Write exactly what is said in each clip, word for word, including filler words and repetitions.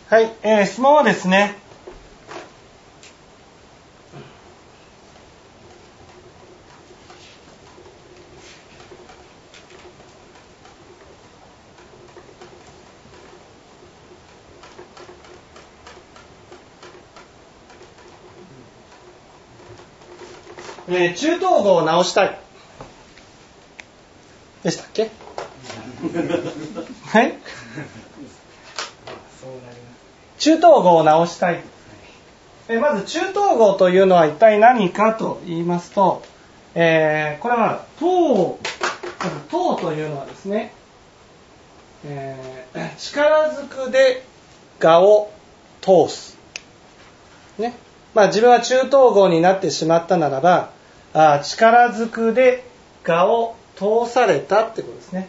はい、えー、質問はですね、えー、中等語を直したいでしたっけ？はい。中等語を直したい。えー、まず中等語というのは一体何かと言いますと、えー、これは等、まず等というのはですね、えー、力ずくで我を通す。ね。まあ自分は中等語になってしまったならば、あ力ずくで我を通されたってことですね。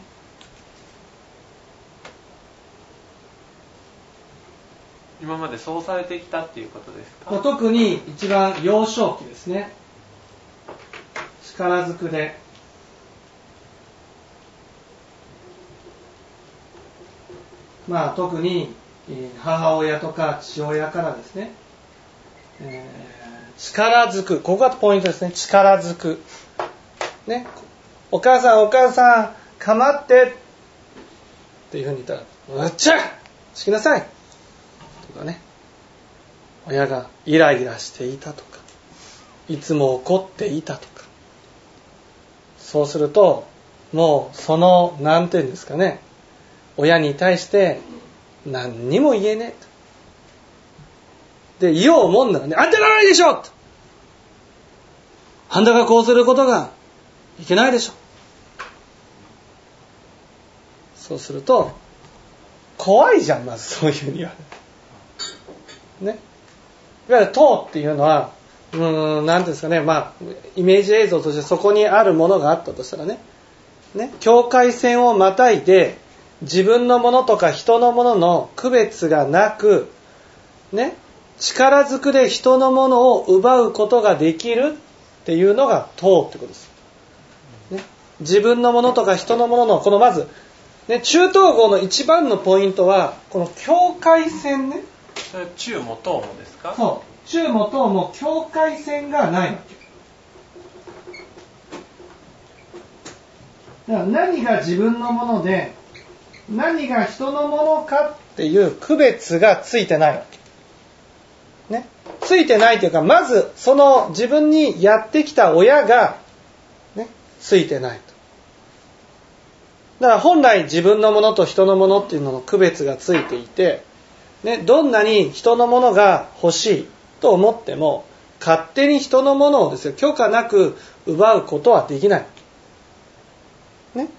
今までそうされてきたっていうことですか？ 特に一番幼少期ですね。力ずくでまあ特に母親とか父親からですね、えー、力ずく、ここがポイントですね。力ずくね、お母さんお母さん構ってっていうふうに言ったら、うっちゃしきなさいとかね、親がイライラしていたとか、いつも怒っていたとか、そうするともうそのなんていうんですかね、親に対して何にも言えねえと。で言おうもんならね、あんたならないでしょと、あんたがこうすることがいけないでしょ。そうすると怖いじゃん、まずそういうふうに言われるね。いわゆる党っていうのはうーんなんていうんですかね、まあイメージ映像としてそこにあるものがあったとしたらね、ね、境界線をまたいで自分のものとか人のものの区別がなくね、力ずくで人のものを奪うことができるっていうのが党ってことです、ね、自分のものとか人のもののこのまず、ね、中等語の一番のポイントはこの境界線ね。 それ中も等もですか？ そう、中も等も境界線がないわけだから、何が自分のもので何が人のものかっていう区別がついてないわけ、ね、ついてないというか、まずその自分にやってきた親が、ね、ついてないと。だから本来自分のものと人のものっていうのの区別がついていて、ね、どんなに人のものが欲しいと思っても勝手に人のものをですよ、許可なく奪うことはできない、ね、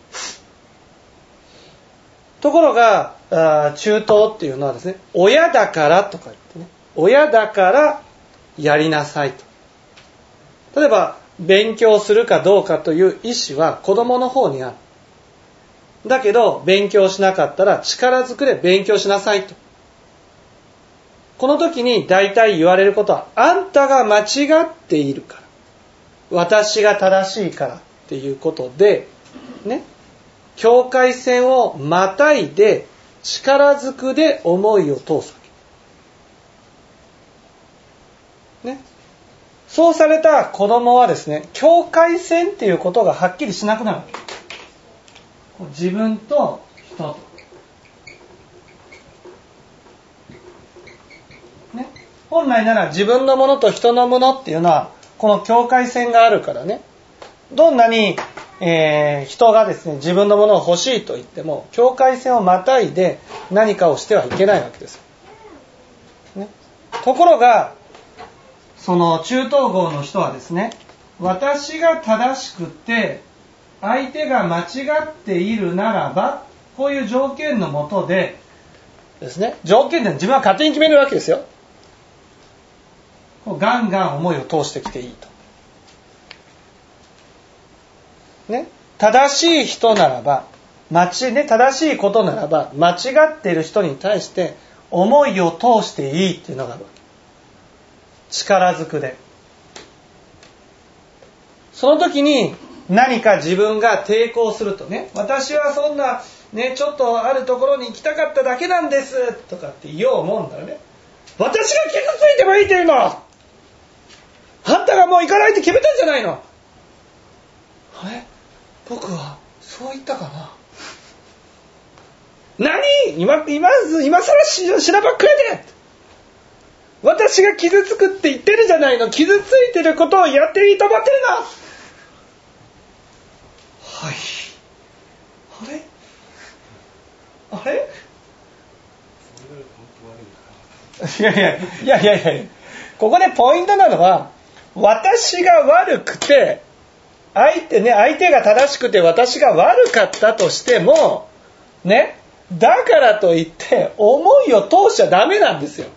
ところが中等っていうのはですね、親だからとか言ってね、親だからやりなさいと。例えば勉強するかどうかという意思は子供の方にある。だけど勉強しなかったら力ずくで勉強しなさいと。この時に大体言われることは、あんたが間違っているから、私が正しいからっていうことでね、境界線をまたいで力ずくで思いを通すわけ、ね、そうされた子供はですね、境界線っていうことがはっきりしなくなるわけ。自分と人と、ね、本来なら自分のものと人のものっていうのはこの境界線があるからね、どんなにえー、人がですね自分のものを欲しいと言っても境界線をまたいで何かをしてはいけないわけです、ね、ところがその中等語の人はですね、私が正しくて相手が間違っているならば、こういう条件のもとでですね、条件で自分は勝手に決めるわけですよ。ガンガン思いを通してきていいと。ね、正しい人ならば、間違、ね、正しいことならば、間違っている人に対して思いを通していいっていうのがあるわけ。力ずくで。その時に何か自分が抵抗するとね、私はそんなね、ちょっとあるところに行きたかっただけなんですとかって言おう思うんだよね。私が傷ついてもいいというの？あんたがもう行かないって決めたんじゃないの？あれ？僕はそう言ったかな？何？今、今、今更ししらばっくれで私が傷つくって言ってるじゃないの。傷ついてることをやっていいと思ってるの。はい。あれあれいやいやいやいやいや、ここでポイントなのは、私が悪くて相手ね、相手が正しくて私が悪かったとしてもね、だからといって思いを通しちゃダメなんですよ。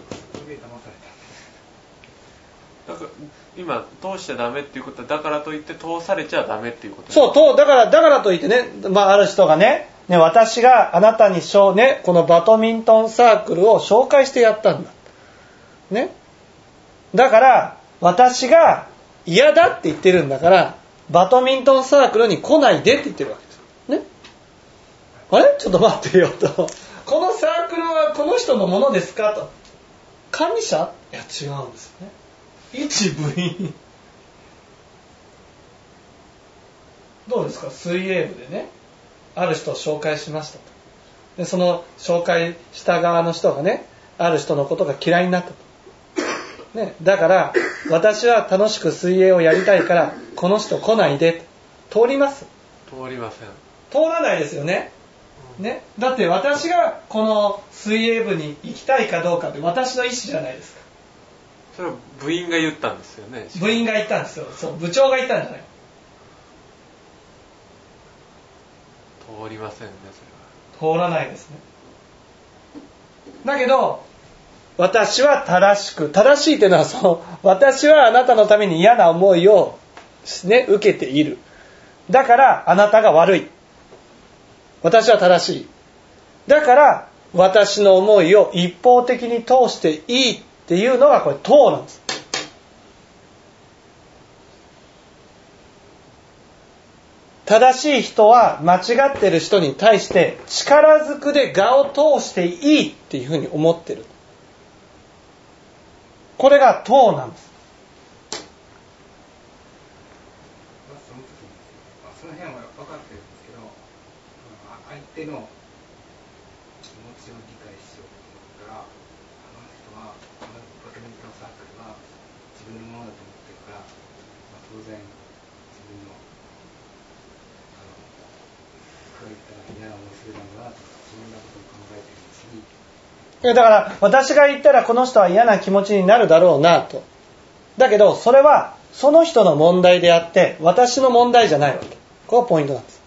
だから今通しちゃダメっていうことは、だからといって通されちゃダメっていうことです。 そう、とだからだからといってね、まあある人がね、ね私があなたにしょうねこのバドミントンサークルを紹介してやったんだ。ね。だから私が嫌だって言ってるんだから、バドミントンサークルに来ないでって言ってるわけですよ。ね。あれ？ちょっと待ってよと。このサークルはこの人のものですかと。管理者？いや違うんですよね。一部員。どうですか？水泳部でね、ある人を紹介しましたと。で、その紹介した側の人がね、ある人のことが嫌いになったと。ね、だから私は楽しく水泳をやりたいからこの人来ないで。通ります？ 通りません。 通らないですよね。ね、だって私がこの水泳部に行きたいかどうかって私の意思じゃないですか。 それは部員が言ったんですよね。 部員が言ったんですよ。そう、部長が言ったんじゃない。 通りませんね、それは。 通らないですね。だけど私は正しく、正しいというのはその、私はあなたのために嫌な思いを、ね、受けている。だからあなたが悪い。私は正しい。だから私の思いを一方的に通していいっていうのがこれ等なんです。正しい人は間違ってる人に対して力ずくで我を通していいっていうふうに思ってる。これが等なんです。 その時に、その辺は分かってるんですけど、相手の気持ちを理解しようと思ったら、あの人はあのバドミントンサークルは自分のものだと思ってるから、まあ、当然自分のあのこういった嫌な思いするのは自分のことを考えてるんですし、 だから私が言ったらこの人は嫌な気持ちになるだろうなと。だけどそれはその人の問題であって私の問題じゃないわけ。ここがポイントなんです。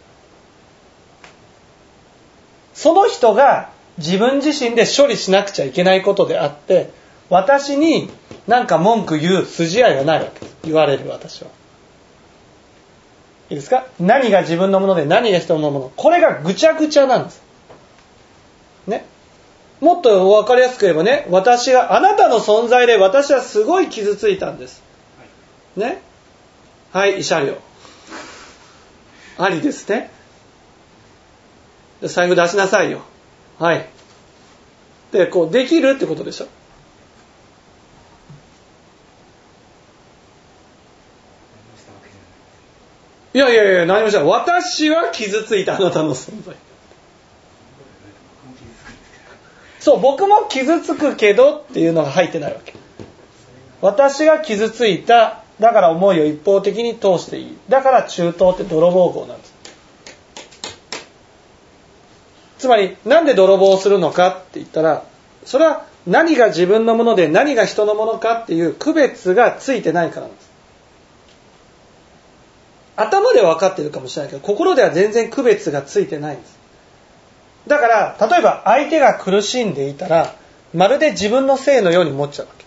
その人が自分自身で処理しなくちゃいけないことであって、私に何か文句言う筋合いはないわけです。言われる私は。いいですか？何が自分のもので何が人のもの。これがぐちゃぐちゃなんです。ね。もっと分かりやすく言えばね、私があなたの存在で私はすごい傷ついたんです。ね。はい、慰謝料。ありですね。財布出しなさいよ。はい。で、こうできるってことでしょ。いやいやいや、何もしない。私は傷ついたあなたの存在。そう、僕も傷つくけどっていうのが入ってないわけ。私が傷ついた、だから思いを一方的に通していい。だから中東って泥棒号なんです。つまり、なんで泥棒をするのかって言ったら、それは何が自分のもので何が人のものかっていう区別がついてないからなんです。頭では分かってるかもしれないけど、心では全然区別がついてないんです。だから、例えば相手が苦しんでいたら、まるで自分のせいのように思っちゃうわけ。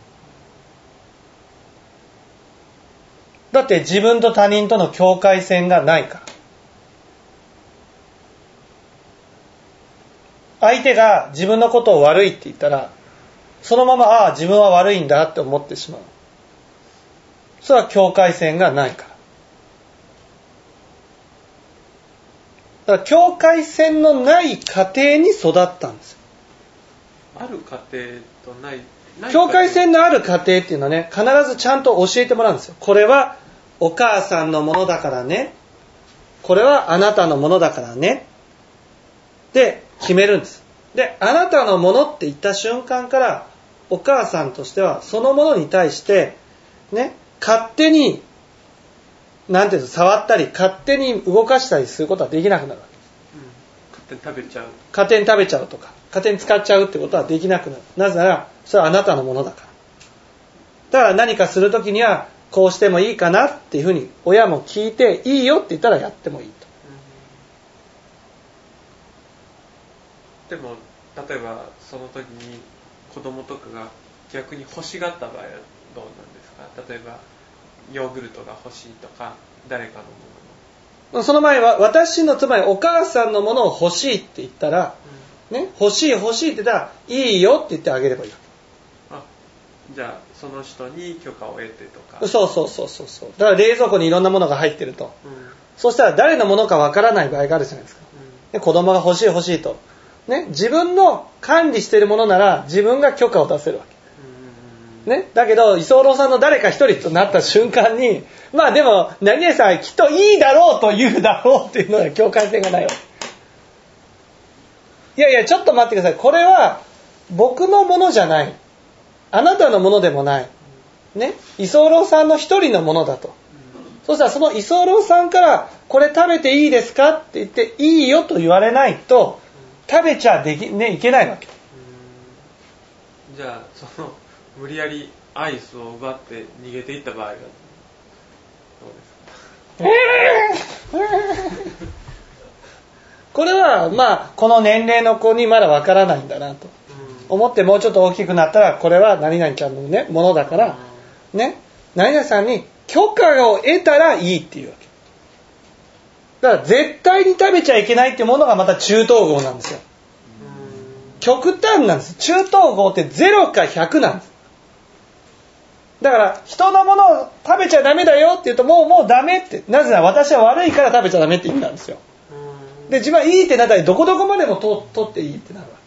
だって自分と他人との境界線がないから。相手が自分のことを悪いって言ったら、そのまま、ああ、自分は悪いんだって思ってしまう。それは境界線がないから。 だから境界線のない家庭に育ったんですよ。 ある家庭とない、ない境界線のある家庭っていうのはね、必ずちゃんと教えてもらうんですよ。これはお母さんのものだからね。これはあなたのものだからね。で、決めるんです。で、あなたのものって言った瞬間から、お母さんとしてはそのものに対して、ね、勝手に、なんていうの、触ったり、勝手に動かしたりすることはできなくなるわけです。 うん、勝手に食べちゃう。 勝手に食べちゃうとか、勝手に使っちゃうってことはできなくなる。なぜなら、それはあなたのものだから。だから何かするときには、こうしてもいいかなっていうふうに、親も聞いて、いいよって言ったらやってもいいと。 うん、でも、例えば、その時に子供とかが逆に欲しがった場合はどうなんですか？例えば、ヨーグルトが欲しいとか、誰かのものの。 その前は、私の、つまりお母さんのものを欲しいって言ったら、うん、ね、欲しい欲しいって言ったら、いいよって言ってあげればいいわけ。 あ、じゃあ、その人に許可を得てとか。 そうそうそうそうそう。だから冷蔵庫にいろんなものが入ってると。うん、そしたら誰のものかわからない場合があるじゃないですか。うん、子供が欲しい欲しいと。ね、自分の管理しているものなら自分が許可を出せるわけ。ね、だけど、居候さんの誰か一人となった瞬間に、まあでも、何々さんきっといいだろうと言うだろうっていうのは境界線がないわけ。いやいや、ちょっと待ってください。これは僕のものじゃない。あなたのものでもない。ね、居候さんの一人のものだと。そしたらその居候さんから、これ食べていいですかって言って、いいよと言われないと、食べちゃでき、ね、いけないわけ。 じゃあ、その、無理やりアイスを奪って逃げていった場合はどうですか？ これはまあこの年齢の子にまだわからないんだなと思って、もうちょっと大きくなったらこれは何々ちゃんのねものだからね、何々さんに許可を得たらいいっていうわけだから、絶対に食べちゃいけないっていうものがまた中等号なんですよ。極端なんです。中等号ってゼロかひゃくなんです。だから人のものを食べちゃダメだよって言うと、もうもうダメって、なぜなら私は悪いから食べちゃダメって意味なんですよ。で、自分はいいってなったらどこどこまでも取っていいってなるわ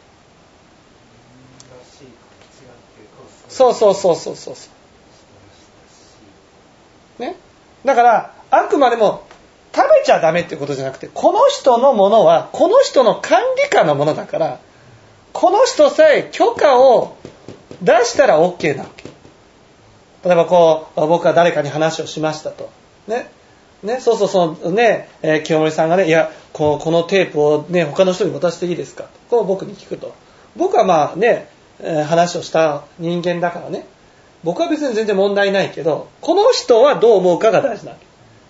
け。そうそうそうそうそうね。だからあくまでも食べちゃダメってことじゃなくて、この人のものはこの人の管理下のものだから、この人さえ許可を出したら OK なわけ。例えばこう、僕は誰かに話をしましたと。ね。ね、そうそうそう、ね、えー、清盛さんがね、いや、こう、このテープをね、他の人に渡していいですかと。こう僕に聞くと。僕はまあね、えー、話をした人間だからね、僕は別に全然問題ないけど、この人はどう思うかが大事なわけ。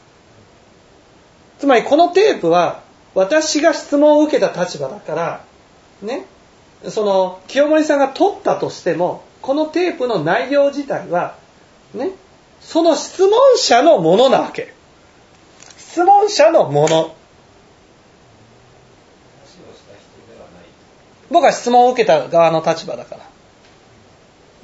つまりこのテープは、私が質問を受けた立場だから、ね、その、清盛さんが取ったとしても、このテープの内容自体は、ね、その質問者のものなわけ。質問者のもの。僕は質問を受けた側の立場だから。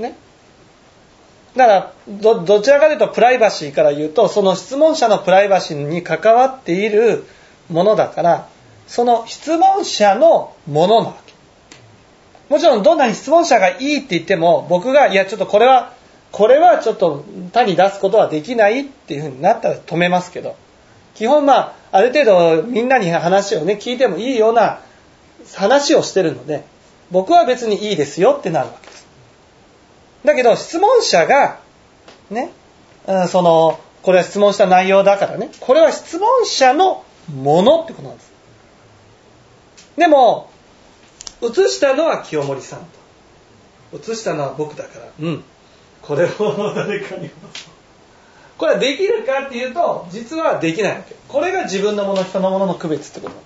ね。だから、ど、どちらかというとプライバシーから言うと、その質問者のプライバシーに関わっているものだから、その質問者のものなわけ。もちろんどんなに質問者がいいって言っても、僕が、いやちょっとこれは、これはちょっと他に出すことはできないっていう風になったら止めますけど、基本まあ、ある程度みんなに話をね、聞いてもいいような話をしてるので、僕は別にいいですよってなるわけです。だけど質問者が、ね、うん、その、これは質問した内容だからね、これは質問者のものってことなんです。でも、映したのは清盛さんと。映したのは僕だから、うん。これを誰かに渡そう。これはできるかっていうと、実はできないわけ。これが自分のもの、人のものの区別ってこと。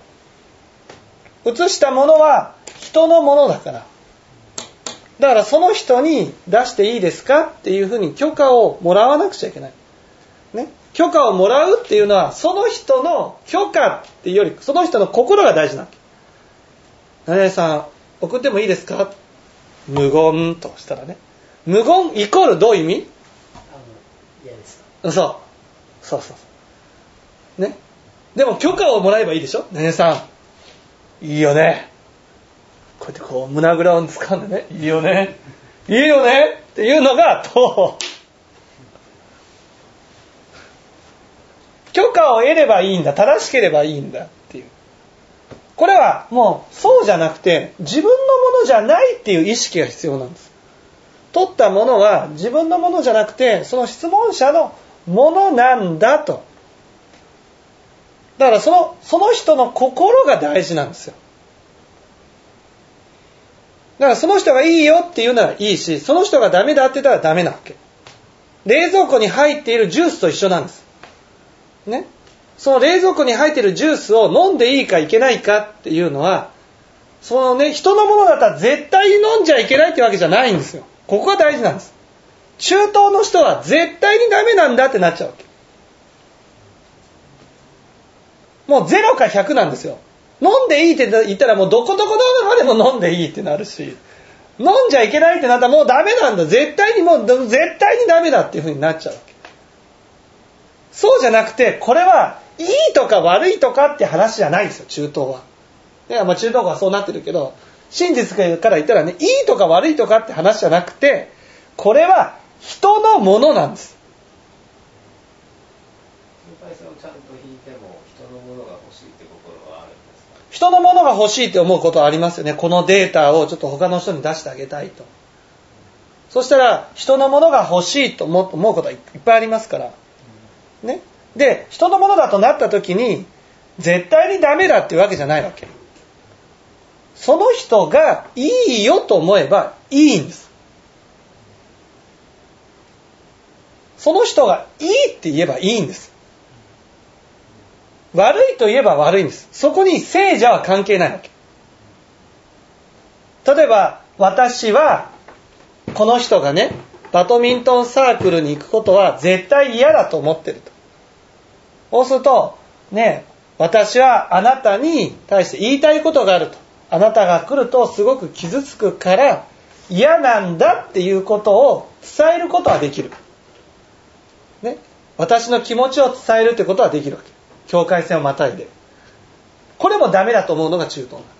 映したものは人のものだから。だからその人に出していいですかっていうふうに許可をもらわなくちゃいけない。ね。許可をもらうっていうのは、その人の許可っていうより、その人の心が大事なわけ。何々さん、送ってもいいですか？無言としたらね。無言イコールどういう意味？ 嫌です。 そう。そうそうそう。ね。でも許可をもらえばいいでしょ？何々さん、 いいよね。こうやってこう胸ぐらを掴んでね、いいよね。いいよねっていうのが党。許可を得ればいいんだ、正しければいいんだっていう。これはもうそうじゃなくて、自分のものじゃないっていう意識が必要なんです。取ったものは自分のものじゃなくて、その質問者のものなんだと。だからその、その人の心が大事なんですよ。だからその人がいいよって言うならいいし、その人がダメだって言ったらダメなわけ。冷蔵庫に入っているジュースと一緒なんです。ね。その冷蔵庫に入っているジュースを飲んでいいかいけないかっていうのは、そのね、人のものだったら絶対に飲んじゃいけないってわけじゃないんですよ。ここが大事なんです。中東の人は絶対にダメなんだってなっちゃうわけ。もうゼロかひゃくなんですよ。飲んでいいって言ったらもうどこどこどこまでも飲んでいいってなるし、飲んじゃいけないってなったらもうダメなんだ。絶対にもう絶対にダメだっていう風になっちゃうわけ。そうじゃなくて、これはいいとか悪いとかって話じゃないんですよ、中東は。いや、まあ中東はそうなってるけど、真実から言ったらね、いいとか悪いとかって話じゃなくて、これは人のものなんです。 心配性をちゃんと引いても人のものが欲しいって心はあるんですか？ 人のものが欲しいって思うことはありますよね。このデータをちょっと他の人に出してあげたいと。そしたら人のものが欲しいと思うことはいっぱいありますから。ね。で、人のものだとなった時に絶対にダメだっていうわけじゃないわけ。その人がいいよと思えばいいんです。その人がいいって言えばいいんです。悪いと言えば悪いんです。そこに聖者は関係ないわけ。例えば私はこの人がね、バドミントンサークルに行くことは絶対嫌だと思ってると。そうするとね、私はあなたに対して言いたいことがあると。あなたが来るとすごく傷つくから嫌なんだっていうことを伝えることはできる。ね、私の気持ちを伝えるってことはできるわけ。境界線をまたいで。これもダメだと思うのが中東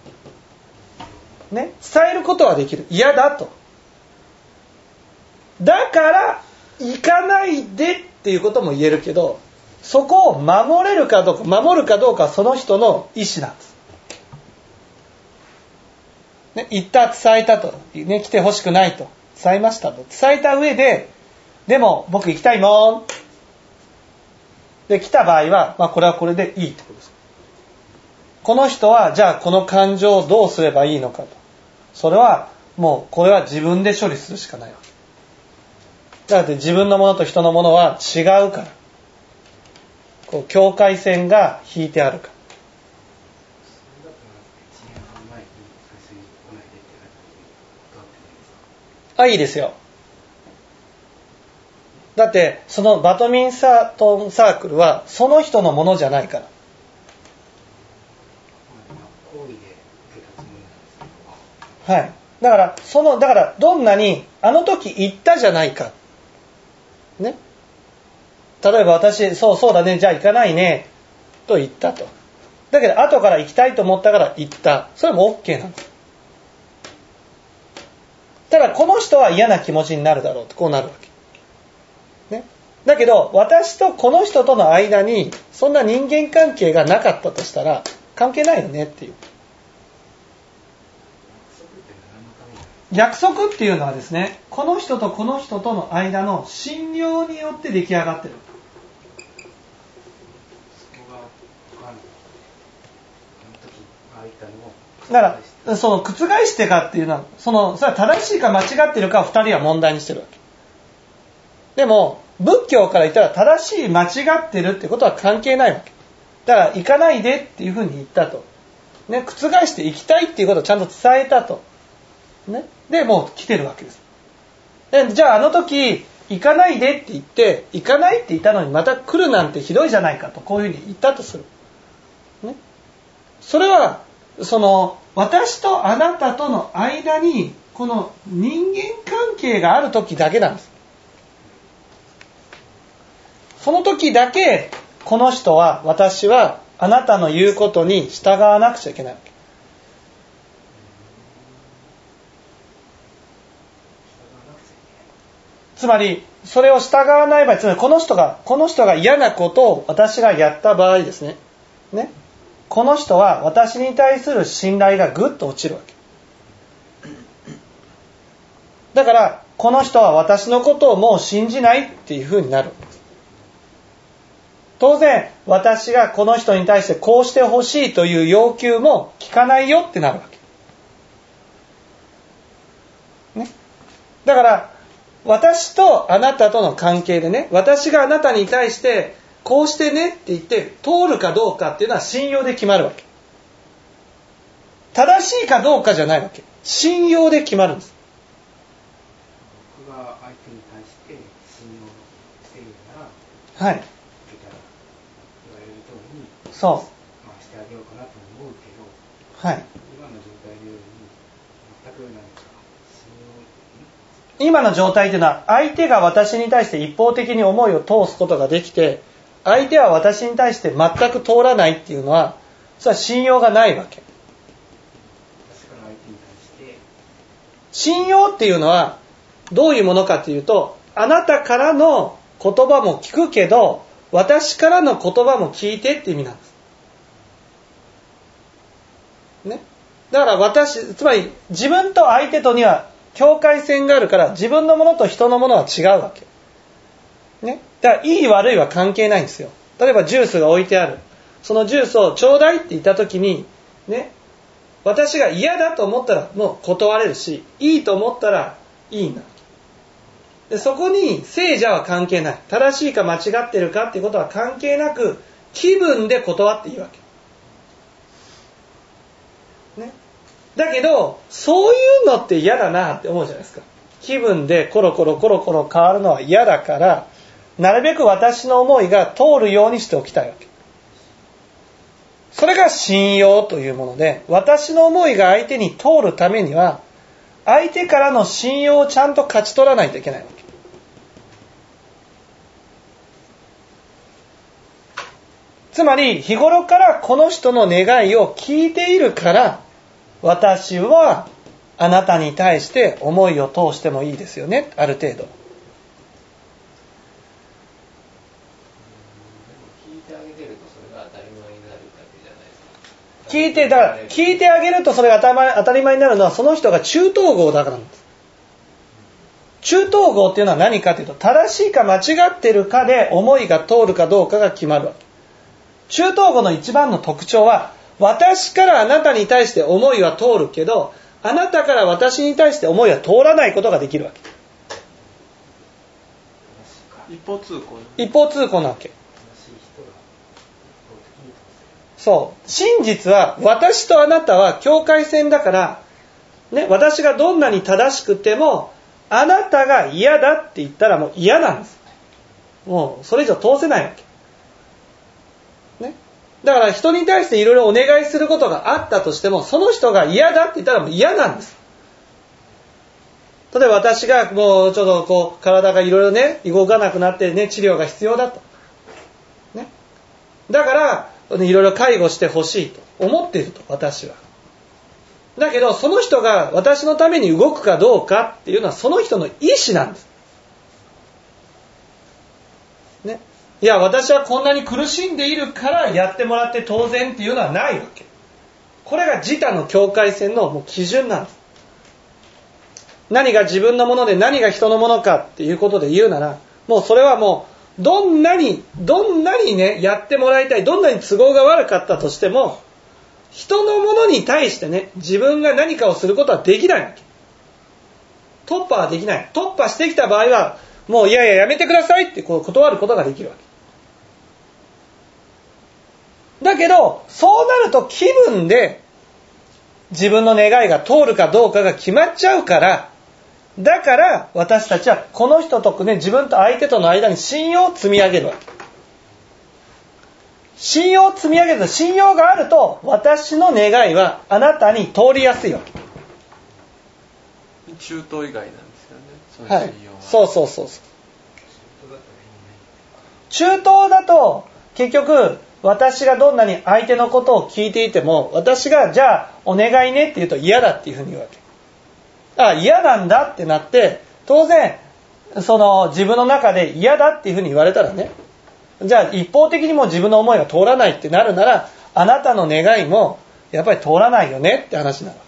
なんだ。ね、伝えることはできる。嫌だと。だから行かないでっていうことも言えるけど、そこを守れるかどうか、守るかどうかはその人の意思なんです。ね、言った、伝えたと、ね、来てほしくないと伝えましたと伝えた上で、でも僕行きたいもんで来た場合は、まあ、これはこれでいいってことです。この人はじゃあこの感情をどうすればいいのかと、それはもうこれは自分で処理するしかないわけだって、自分のものと人のものは違うから、こう境界線が引いてあるから。あ、いいですよ。だってそのバドミントンサークルはその人のものじゃないから。はい。だからそのだからどんなにあの時言ったじゃないか。ね。例えば私そうそうだね、じゃあ行かないねと言ったと。だけど後から行きたいと思ったから行った。それも OK なんです。ただこの人は嫌な気持ちになるだろうと、こうなるわけ。ね。だけど私とこの人との間にそんな人間関係がなかったとしたら関係ないよねっていう。約束っていうのはですね、この人とこの人との間の信用によって出来上がってる。だからその覆してかっていうのは、そのそれは正しいか間違ってるかを二人は問題にしてるわけ。でも仏教から言ったら正しい間違ってるってことは関係ないわけ。だから行かないでっていうふうに言ったと、ね、覆して行きたいっていうことをちゃんと伝えたと、ね、でもう来てるわけです。でじゃああの時行かないでって言って行かないって言ったのにまた来るなんてひどいじゃないかと、こういうふうに言ったとする、ね、それはその私とあなたとの間にこの人間関係がある時だけなんです。その時だけこの人は、私はあなたの言うことに従わなくちゃいけないわけ。 つまりそれを従わない場合、つまりこの人がこの人が嫌なことを私がやった場合ですね。ね、この人は私に対する信頼がぐっと落ちるわけ。だからこの人は私のことをもう信じないっていうふうになるわけです。当然私がこの人に対してこうしてほしいという要求も聞かないよってなるわけ、ね、だから私とあなたとの関係でね、私があなたに対してこうしてねって言って通るかどうかっていうのは信用で決まるわけ。正しいかどうかじゃないわけ。信用で決まるんです。 僕が相手に対して信用しているなら、 はい、 言われる通りにそう、 まあ、してあげようかなと思うけど、 はい、 今の状態のように全く何か信今の状態というのは相手が私に対して一方的に思いを通すことができて、相手は私に対して全く通らないっていうのは、それは信用がないわけ。 私から相手に対して信用っていうのはどういうものかというと、あなたからの言葉も聞くけど私からの言葉も聞いてっていう意味なんです、ね、だから私、つまり自分と相手とには境界線があるから、自分のものと人のものは違うわけ、ね、だからいい悪いは関係ないんですよ。例えばジュースが置いてある、そのジュースをちょうだいって言った時にね、私が嫌だと思ったらもう断れるし、いいと思ったらいいんだ。でそこに聖者は関係ない。正しいか間違ってるかっていうことは関係なく、気分で断っていいわけ、ね、だけどそういうのって嫌だなって思うじゃないですか。気分でコロコロコロコロ変わるのは嫌だから、なるべく私の思いが通るようにしておきたいわけ。それが信用というもので、私の思いが相手に通るためには相手からの信用をちゃんと勝ち取らないといけないわけ。つまり日頃からこの人の願いを聞いているから、私はあなたに対して思いを通してもいいですよね、ある程度。聞いて、だから聞いてあげるとそれが当たり前になるのは、その人が中等号だからなんです。中等号っていうのは何かというと、正しいか間違ってるかで思いが通るかどうかが決まるわけ。中等号の一番の特徴は、私からあなたに対して思いは通るけど、あなたから私に対して思いは通らないことができるわけ。 一方通行。 一方通行なわけ。そう。真実は、私とあなたは境界線だから、ね、私がどんなに正しくても、あなたが嫌だって言ったらもう嫌なんです。もうそれ以上通せないわけ。ね。だから人に対していろいろお願いすることがあったとしても、その人が嫌だって言ったらもう嫌なんです。例えば私がもうちょっとこう体がいろいろね、動かなくなってね、治療が必要だと。ね。だから、いろいろ介護してほしいと思っていると、私は。だけどその人が私のために動くかどうかっていうのはその人の意思なんです、ね、いや私はこんなに苦しんでいるからやってもらって当然っていうのはないわけ。これが自他の境界線のもう基準なんです。何が自分のもので何が人のものかっていうことで言うなら、もうそれはもうどんなにどんなにねやってもらいたい、どんなに都合が悪かったとしても、人のものに対してね、自分が何かをすることはできないわけ。突破はできない。突破してきた場合は、もういやいややめてくださいってこう断ることができるわけ。だけど、そうなると気分で自分の願いが通るかどうかが決まっちゃうから、だから私たちはこの人とね、自分と相手との間に信用を積み上げるわけ。信用を積み上げると、信用があると私の願いはあなたに通りやすいわけ。 中東以外なんですよね、その信用は。はい、 そうそうそうそう。中東だと結局私がどんなに相手のことを聞いていても、私がじゃあお願いねって言うと嫌だっていうふうに言うわけ。あ、嫌なんだってなって、当然その自分の中で嫌だっていうふうに言われたらね、じゃあ一方的にも自分の思いが通らないってなるなら、あなたの願いもやっぱり通らないよねって話になる。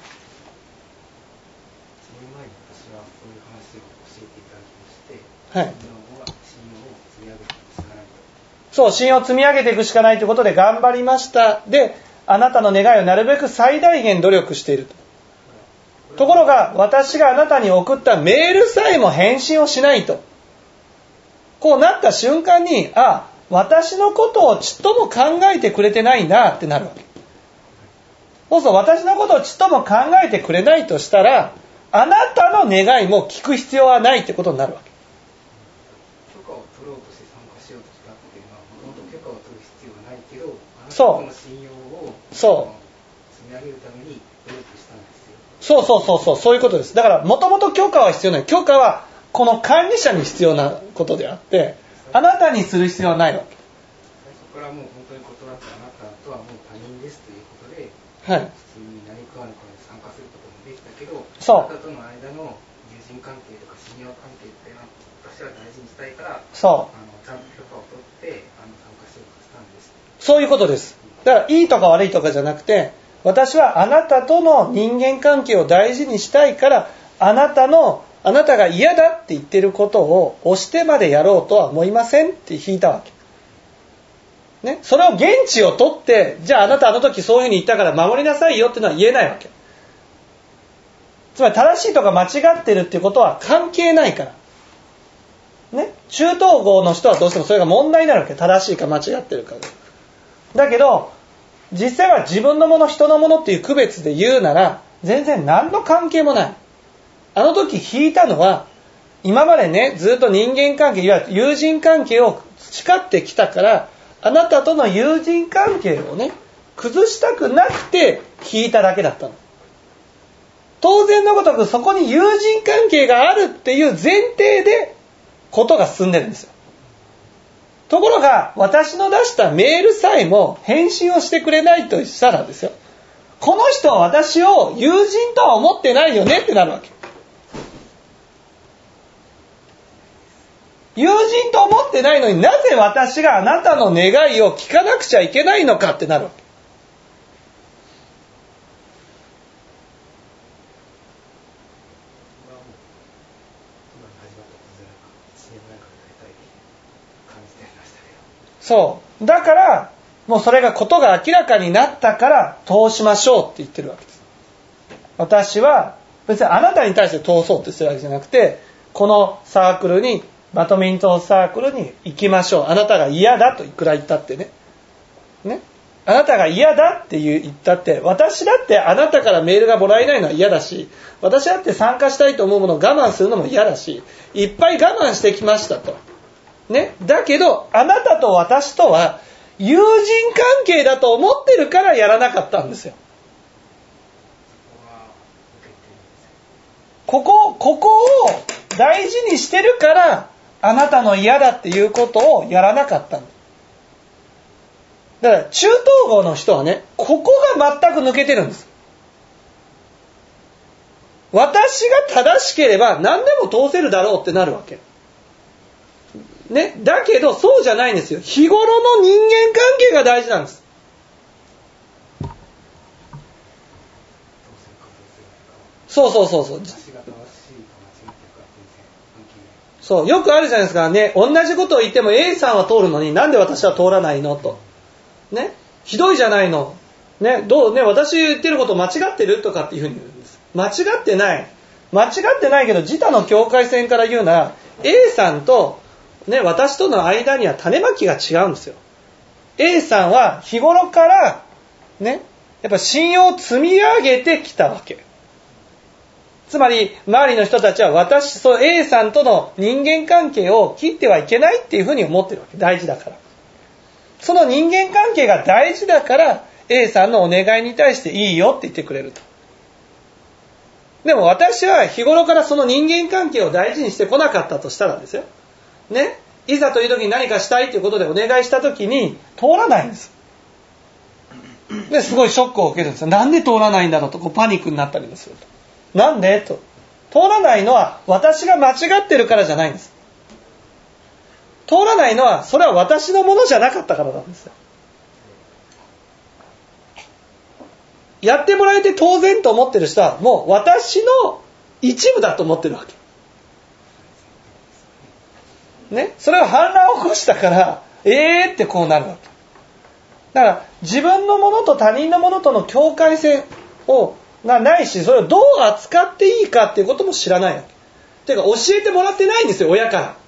その前に私はそういう話を教えていただきまして、 はい、 信用は信用を積み上げていくしかないと。 そう、信用を積み上げていくしかないということで頑張りました。で、あなたの願いをなるべく最大限努力していると。ところが私があなたに送ったメールさえも返信をしないと。こうなった瞬間に、あ、私のことをちっとも考えてくれてないなってなるわけ。そうそう、私のことをちっとも考えてくれないとしたら、あなたの願いも聞く必要はないってことになるわけ。 許可を取ろうとして参加しようとしたっていうのは、もともと許可を取る必要はないけど、あなたとの信用をそう積み上げるために努力したんですよ。 そうそうそうそう、そういうことです。だから、もともと許可は必要ない。許可はこの管理者に必要なことであって、あなたにする必要はないわけ。 最初からもう本当に断って、あなたとはもう他人ですということで、 はい、 普通に何かのことに参加することもできたけど、 そうあなたとの間の友人関係とか信用関係っていうのは私は大事にしたいから、 そうあのちゃんと許可を取ってあの参加しようとしたんです。 そういうことです。だからいいとか悪いとかじゃなくて、私はあなたとの人間関係を大事にしたいから、あなたのあなたが嫌だって言ってることを押してまでやろうとは思いませんって引いたわけ。ね、それを現地を取って、じゃああなたあの時そういうふうに言ったから守りなさいよっていうのは言えないわけ。つまり正しいとか間違ってるっていうことは関係ないから。ね、中等号の人はどうしてもそれが問題になるわけ。正しいか間違ってるかで。だけど、実際は自分のもの、人のものっていう区別で言うなら、全然何の関係もない。あの時引いたのは、今までね、ずっと人間関係、いわゆる友人関係を培ってきたから、あなたとの友人関係をね、崩したくなくて引いただけだったの。当然のごとくそこに友人関係があるっていう前提でことが進んでるんですよ。ところが私の出したメールさえも返信をしてくれないとしたらですよ、この人は私を友人とは思ってないよねってなるわけ。友人と思ってないのになぜ私があなたの願いを聞かなくちゃいけないのかってなるわけ。そう。だから、もうそれがことが明らかになったから通しましょうって言ってるわけです。私は別にあなたに対して通そうってするわけじゃなくて、このサークルに、バドミントンサークルに行きましょう。あなたが嫌だといくら言ったってね。ね。あなたが嫌だって言ったって、私だってあなたからメールがもらえないのは嫌だし、私だって参加したいと思うものを我慢するのも嫌だし、いっぱい我慢してきましたと。ね。だけど、あなたと私とは友人関係だと思ってるからやらなかったんですよ。ここ、ここを大事にしてるから、あなたの嫌だっていうことをやらなかったんだ。だから中等号の人はね、ここが全く抜けてるんです。私が正しければ何でも通せるだろうってなるわけ。ね、だけどそうじゃないんですよ。日頃の人間関係が大事なんです。そうそうそうそう。そう、よくあるじゃないですかね。同じことを言っても A さんは通るのになんで私は通らないのと。ね。ひどいじゃないの。ね。どうね、私言ってること間違ってるとかっていうふうに言うんです。間違ってない。間違ってないけど、自他の境界線から言うなら、A さんと、ね、私との間には種まきが違うんですよ。A さんは日頃から、ね、やっぱ信用を積み上げてきたわけ。つまり、周りの人たちは私、そう A さんとの人間関係を切ってはいけないっていうふうに思ってるわけ。大事だから。その人間関係が大事だから、A さんのお願いに対していいよって言ってくれると。でも私は日頃からその人間関係を大事にしてこなかったとしたらですよ。ね。いざという時に何かしたいということでお願いした時に通らないんです。で、すごいショックを受けるんですよ。なんで通らないんだろうと、こうパニックになったりもすると。なんでと。 通らないのは私が間違ってるからじゃないんです。通らないのはそれは私のものじゃなかったからなんですよ。やってもらえて当然と思ってる人はもう私の一部だと思ってるわけ。ね、それは反乱を起こしたからえーってこうなるわけ。だから自分のものと他人のものとの境界線をがないし、それをどう扱っていいかっていうことも知らないわけ。ていうか教えてもらってないんですよ、親から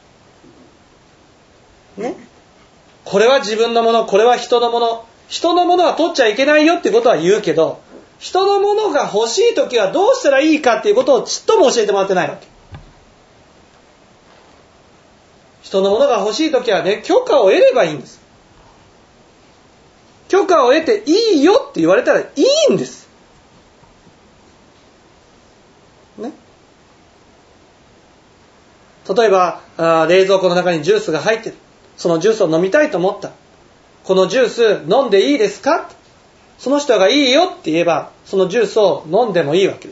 。ね、これは自分のもの、これは人のもの、人のものは取っちゃいけないよってことは言うけど、人のものが欲しいときはどうしたらいいかっていうことをちっとも教えてもらってないわけ。人のものが欲しいときはね、許可を得ればいいんです。許可を得ていいよって言われたらいいんです。ね。例えばあ冷蔵庫の中にジュースが入ってる。そのジュースを飲みたいと思った。このジュース飲んでいいですか？その人がいいよって言えば、そのジュースを飲んでもいいわけです。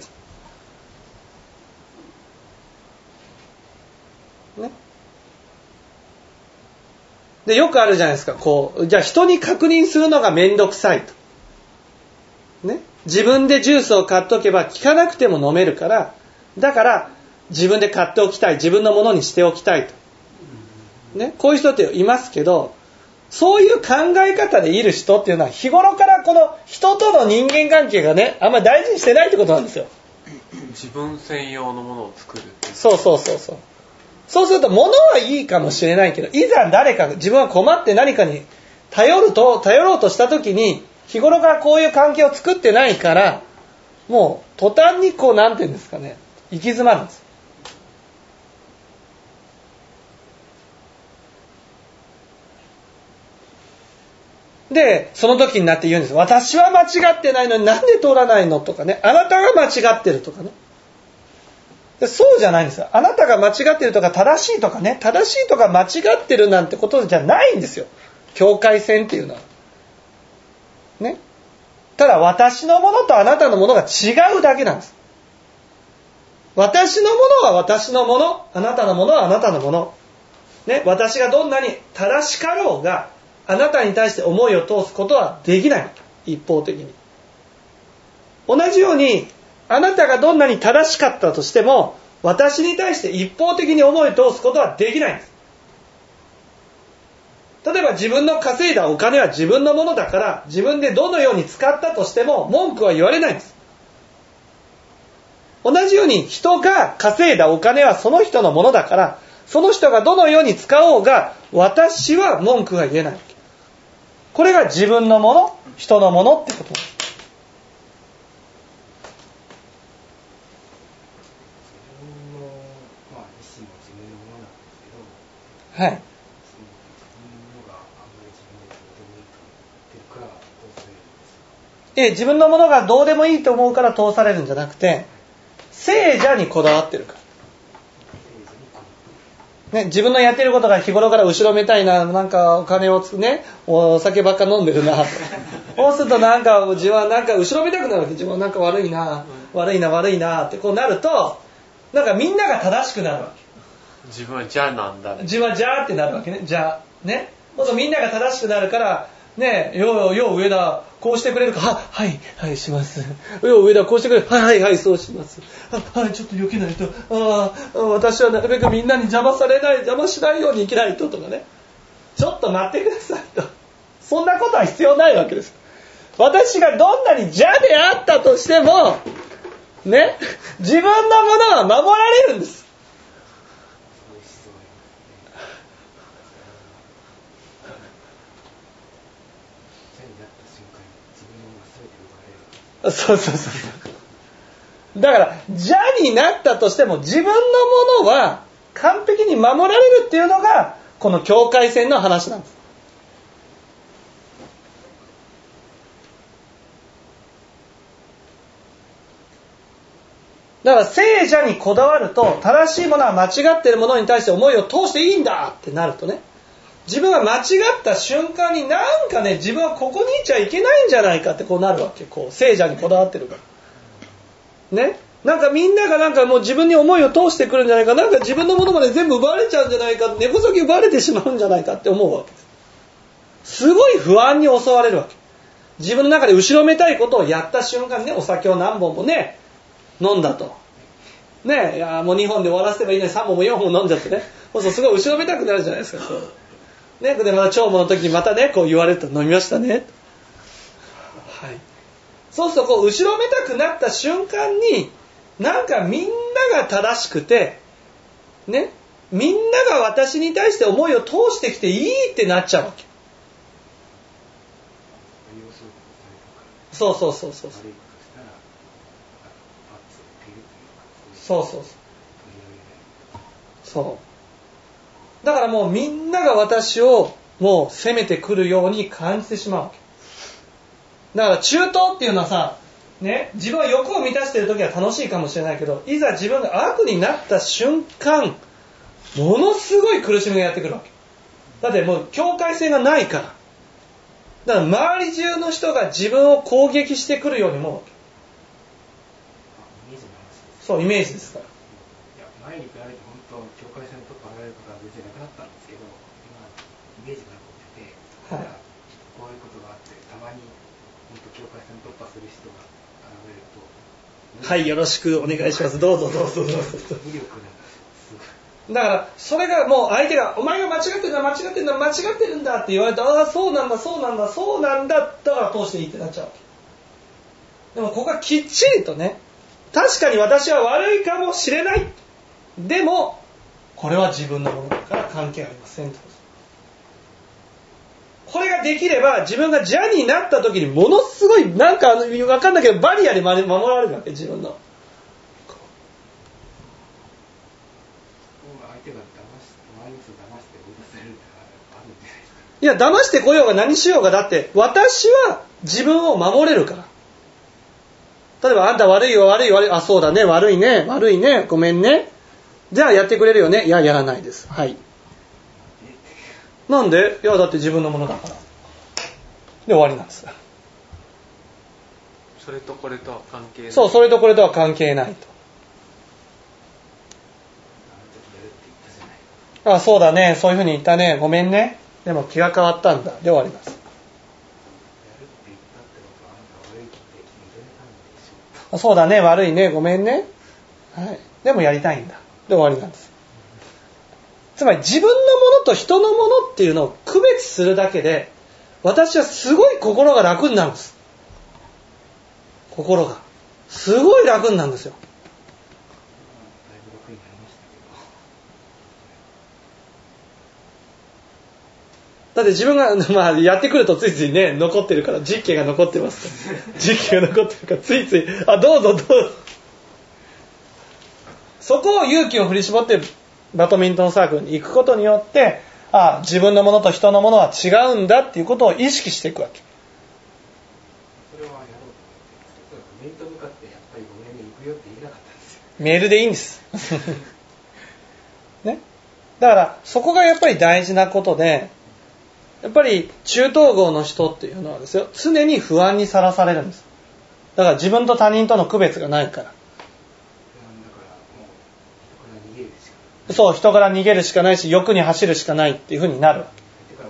ね。で、よくあるじゃないですか。こう、じゃあ人に確認するのがめんどくさいと。ね。自分でジュースを買っとけば効かなくても飲めるから、だから自分で買っておきたい、自分のものにしておきたいと。ね。こういう人っていますけど、そういう考え方でいる人っていうのは日頃からこの人との人間関係がね、あんまり大事にしてないってことなんですよ。 自分専用のものを作るっていう。 そうそうそうそう。そうすると物はいいかもしれないけど、いざ誰か自分は困って何かに頼ると頼ろうとしたときに日頃からこういう関係を作ってないから、もう途端にこうなんていうんですかね、行き詰まるんです。で、その時になって言うんです。私は間違ってないのになんで通らないのとかね。あなたが間違ってるとかね。でそうじゃないんですよ。あなたが間違ってるとか正しいとかね。正しいとか間違ってるなんてことじゃないんですよ。境界線っていうのは。ね。ただ私のものとあなたのものが違うだけなんです。私のものは私のもの。あなたのものはあなたのもの。ね。私がどんなに正しかろうが、あなたに対して思いを通すことはできない。一方的に。同じように、あなたがどんなに正しかったとしても、私に対して一方的に思いを通すことはできないんです。例えば自分の稼いだお金は自分のものだから、自分でどのように使ったとしても文句は言われないんです。同じように人が稼いだお金はその人のものだから、その人がどのように使おうが、私は文句が言えない。これが自分のもの、人のものってことです。 自分の、まあ、意思も自分のものなんですけど、 はい。 その自分のものがあんまり自分でどうでもいいと思ってるから通されるんですか？ え、自分のものがどうでもいいと思うから通されるんじゃなくて、聖者にこだわってるから。ね、自分のやってることが日頃から後ろめたいな、なんかお金をつね、お酒ばっか飲んでるな。そうするとなんか自分はなんか後ろめたくなるわけ。自分はなんか悪いな、悪いな悪いなってこうなると、なんかみんなが正しくなるわけ。 自分はじゃあなんだ。 自分はじゃあってなるわけね。じゃあね。そうするとみんなが正しくなるから。ねえ、よう、よう上田、こうしてくれるか。は、はい、はい、します。よう上田、こうしてくれる。はい、はい、はい、そうします。あ、はい、ちょっと避けないと。ああ、私はなるべくみんなに邪魔されない、邪魔しないように生きないととかね。ちょっと待ってくださいと。そんなことは必要ないわけです。私がどんなに邪であったとしても、ね、自分のものは守られるんです。そうそうそう。だから邪になったとしても自分のものは完璧に守られるっていうのがこの境界線の話なんです。だから聖者にこだわると正しいものは間違っているものに対して思いを通していいんだってなるとね、自分が間違った瞬間になんかね、自分はここにいちゃいけないんじゃないかってこうなるわけ。こう聖者にこだわってるからね。 なんかみんながなんかもう自分に思いを通してくるんじゃないか、なんか自分のものまで全部奪われちゃうんじゃないか、根こそぎ奪われてしまうんじゃないかって思うわけです。すごい不安に襲われるわけ。自分の中で後ろめたいことをやった瞬間ね、お酒を何本もね、飲んだと。ね、いやもうにほんで終わらせればいいのにさんぼんもよんほん飲んじゃってね。そうそうすごい後ろめたくなるじゃないですか。ね、でまた長毛の時にまたね、こう言われると飲みましたね。はい。そうするとこう後ろめたくなった瞬間に、なんかみんなが正しくて、ね、みんなが私に対して思いを通してきていいってなっちゃうわけ。そうそうそうそう。そうそうそう。そう。だからもうみんなが私をもう責めてくるように感じてしまうわけ。だから中東っていうのはさ、ね、自分は欲を満たしている時は楽しいかもしれないけど、いざ自分が悪になった瞬間、ものすごい苦しみがやってくるわけ。だってもう境界線がないから。だから周り中の人が自分を攻撃してくるように思うわけ。そう、イメージですから。 いや、前に比べて本当、境界線突破されることは全然なくなったんですけど、今、イメージが残ってて、はい、こういうことがあって、たまに本当、境界線突破する人が現れると、 はい、よろしくお願いします。どうぞどうぞどうぞ。 無力なんです。 だから、それがもう相手が、お前が間違ってるんだ、間違ってるんだ、間違ってるんだって言われて、ああ、そうなんだ、そうなんだ、そうなんだ、だから通していいってなっちゃうわけ。でも、ここはきっちりとね、確かに私は悪いかもしれない。でも、これは自分のものだから関係ありません。これができれば、自分が邪になった時にものすごい、なんかわかんないけど、バリアで守られるわけ、自分の。いや、騙してこようが何しようが、だって、私は自分を守れるから。例えば、あんた悪いよ、悪いよ、悪い。あ、そうだね、悪いね、悪いね、ごめんね。じゃあやってくれるよね。いや、やらないです。はい。なんで？いや、だって自分のものだから。で、終わりなんです。 それとこれとは関係ない。 そう、それとこれとは関係ないと。あ、そうだね、そういうふうに言ったね、ごめんね。でも気が変わったんだ。で、終わります。そうだね、悪いね、ごめんね。はい。でもやりたいんだ。で、終わりなんです。つまり自分のものと人のものっていうのを区別するだけで、私はすごい心が楽になるんです。心が。すごい楽になるんですよ。だって自分が、まあ、やってくるとついついね、残ってるから、実験が残ってますから。実験が残ってるから、ついつい、あ、どうぞどうぞ。そこを勇気を振り絞って、バドミントンサークルに行くことによって、あ、自分のものと人のものは違うんだっていうことを意識していくわけ。 それはやろうと思って、面と向かってやっぱりごめんね、行くよって言えなかったんですよ。 メールでいいんです。ね。だから、そこがやっぱり大事なことで、やっぱり中等号の人っていうのはですよ、常に不安にさらされるんです。だから自分と他人との区別がないから。そう、人から逃げるしかないし、欲に走るしかないっていう風になるわけ。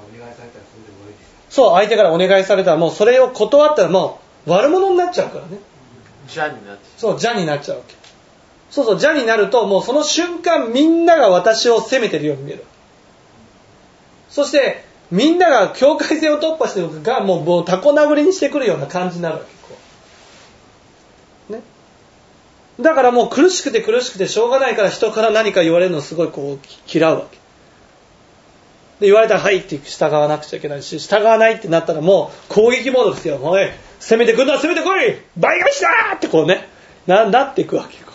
そう、相手からお願いされたらもうそれを断ったらもう悪者になっちゃうからね。 邪になっちゃう。 そう、邪になっちゃうわけ。そうそう、邪になるともうその瞬間みんなが私を責めてるように見える。そして、みんなが境界線を突破してるがもう、もうタコ殴りにしてくるような感じになるわけ。こうね。だからもう苦しくて苦しくてしょうがないから人から何か言われるのをすごいこう嫌うわけ。で言われたらはいって従わなくちゃいけないし、従わないってなったらもう攻撃モードですよ。おい、攻めてくんな、攻めてこい、倍返しだーってこうね、な、なっていくわけ。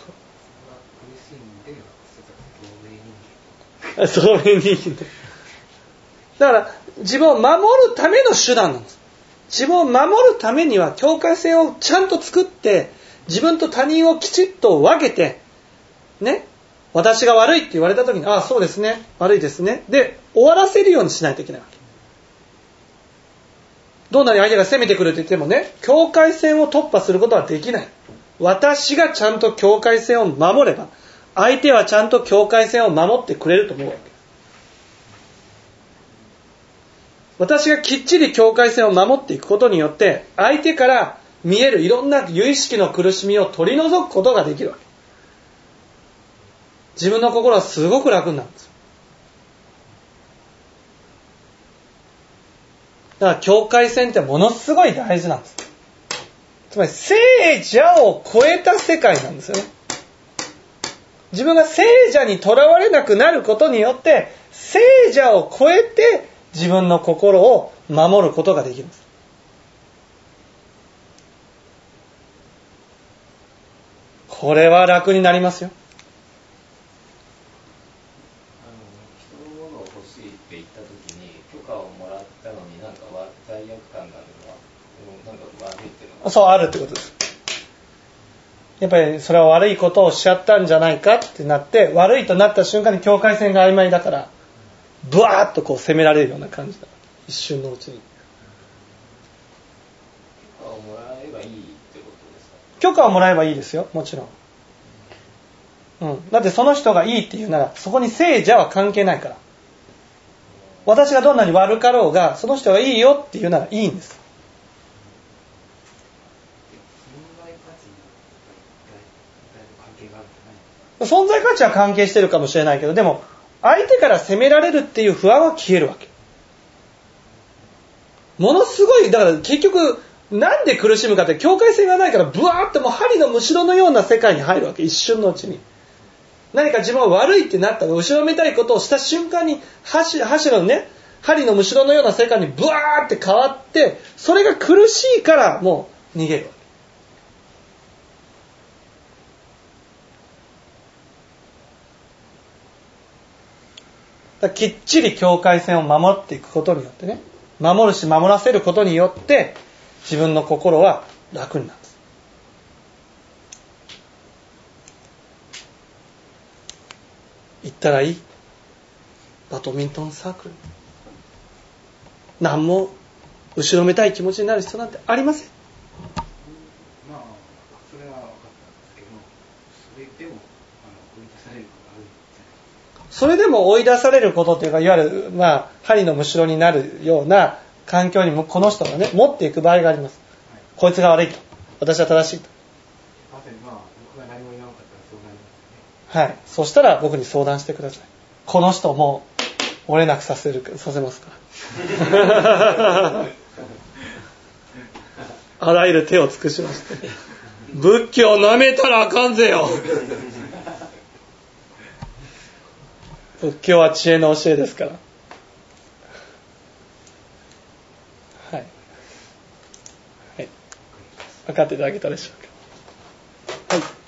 そういう人間で。だから自分を守るための手段なんです。自分を守るためには境界線をちゃんと作って、自分と他人をきちっと分けて、ね、私が悪いって言われた時に、ああそうですね、悪いですね、で終わらせるようにしないといけないわけ。どんなに相手が攻めてくると言ってもね、境界線を突破することはできない。 私がちゃんと境界線を守れば、相手はちゃんと境界線を守ってくれると思うわけ。私がきっちり境界線を守っていくことによって、相手から見えるいろんな由意識の苦しみを取り除くことができるわけ。自分の心はすごく楽になるんです。だから境界線ってものすごい大事なんです。つまり聖者を超えた世界なんですよね。自分が聖者にとらわれなくなることによって、聖者を超えて自分の心を守ることができるんです。これは楽になりますよ。 あの人のものを欲しいって言ったときに許可をもらったのになんか罪悪感があるのはなんか悪いっていうのはそうあるってことです。やっぱりそれは悪いことをしちゃったんじゃないかってなって、悪いとなった瞬間に境界線が曖昧だからブワーッとこう責められるような感じだ。一瞬のうちに許可をもらえばいいってことですか？ 許可をもらえばいいですよ、もちろん。うん、だってその人がいいって言うならそこに聖者は関係ないから。私がどんなに悪かろうがその人がいいよって言うならいいんです。存在価値は関係してるかもしれないけど、でも相手から責められるっていう不安は消えるわけ。ものすごい、だから結局なんで苦しむかって境界線がないからブワーってもう針のむしろのような世界に入るわけ。一瞬のうちに何か自分が悪いってなったら後ろめたいことをした瞬間に箸、箸のね針のむしろのような世界にブワーって変わって、それが苦しいからもう逃げるわけ。きっちり境界線を守っていくことによってね、守るし守らせることによって自分の心は楽になるんです。行ったらいいバドミントンサークル、何も後ろめたい気持ちになる必要なんてありません。 まあそれは分かったんですけど、それでもあの追い出されることがあるんですね。 それでも追い出されることというか、いわゆる、まあ、針のむしろになるような環境にもこの人がね持っていく場合があります、はい、こいつが悪いと私は正しいと。 まさにまあ僕が何も言わなかったらそうなりますよね。 はい、そしたら僕に相談してください。この人も折れなくさせるさせますからあらゆる手を尽くしまして、仏教なめたらあかんぜよ仏教は知恵の教えですから。はい、はい、分かっていただけたでしょうか。はい。